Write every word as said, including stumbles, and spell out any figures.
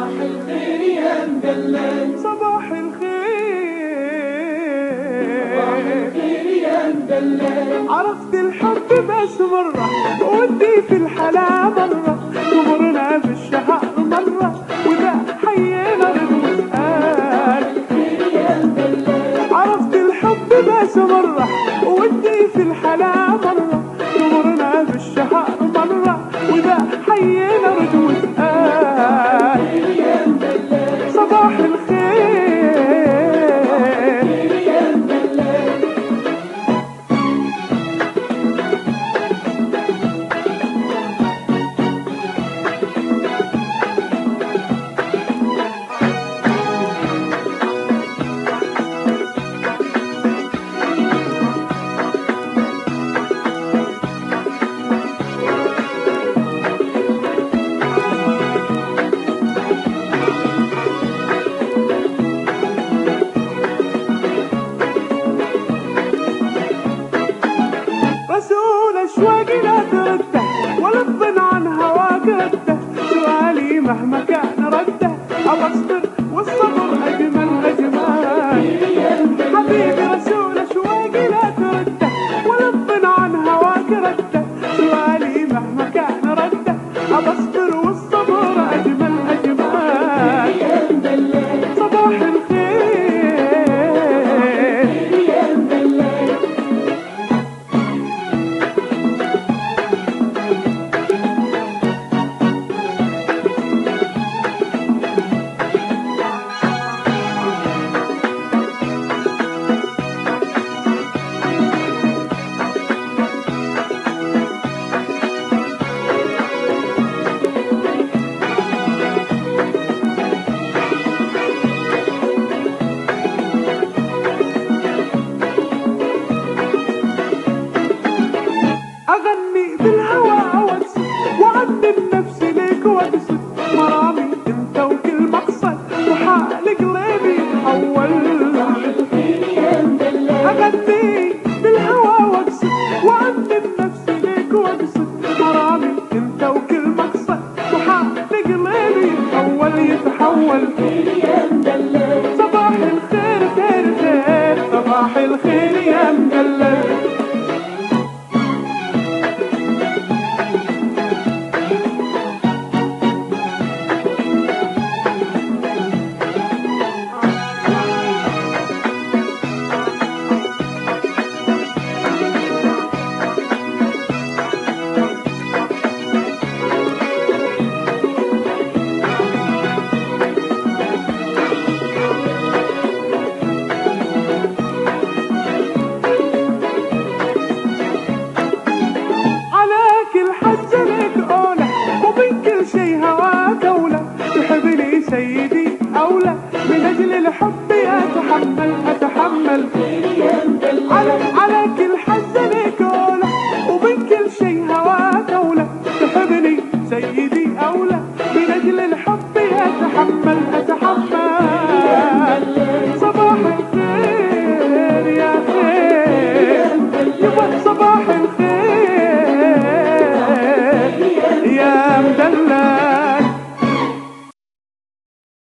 الخير يا مدلل، صباح الخير، صباح الخير يا مدلل. عرفت الحب بس مرة ودي في الحلا مرة، ومرنا بالشهر مرة وذا حيينا رد وسؤال. عرفت الحب بس مرة ودي في الحلا مرة، ومرنا بالشهر مرة وذا حيينا رد وسؤال. صباح الخير رسول أشواقي لا ترده، ولفظ عن هواك رده، سؤالي مهما كان رده، أبصبر والصبر أجمل أجمل. حبيبي رسول أشواقي لا ترده، ولفظ عن هواك رده، سؤالي مهما كان رده، أبصبر والصبر أجمل أجمل. صباح الخير أغني بالهوى وأقصد وأعذب نفسي ليك وأقصد، مرامي أنت وكل مقصد وحال قلبي يتحول. أغني بالهوى وأقصد وأعذب نفسي ليك وأقصد، مرامي أنت وكل مقصد وحال قلبي يتحول يتحول. صباح الخير خير خير، صباح الخير يا مدلل. سيدي أولى من أجل الحب أتحمل أتحمل على على كل حزة